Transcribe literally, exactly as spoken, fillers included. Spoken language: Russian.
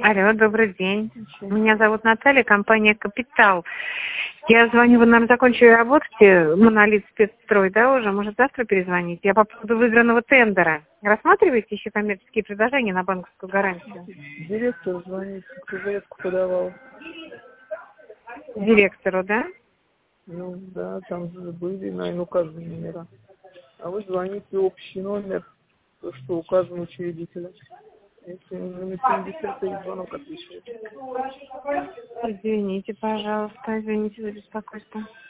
Алло, добрый день. Меня зовут Наталья, компания «Капитал». Я звоню, вы, наверное, закончили работать, «Монолит Спецстрой», да, уже? Может, завтра перезвонить? Я по поводу выигранного тендера. Рассматриваете еще коммерческие предложения на банковскую гарантию? Директор звонит, кто заявку подавал. Директору, да? Ну, да, там же были, наверное, указаны номера. А вы звоните общий номер, то, что указан учредителя. Если номер семьдесят, то звонок отвечает. Извините, пожалуйста, извините за беспокойство.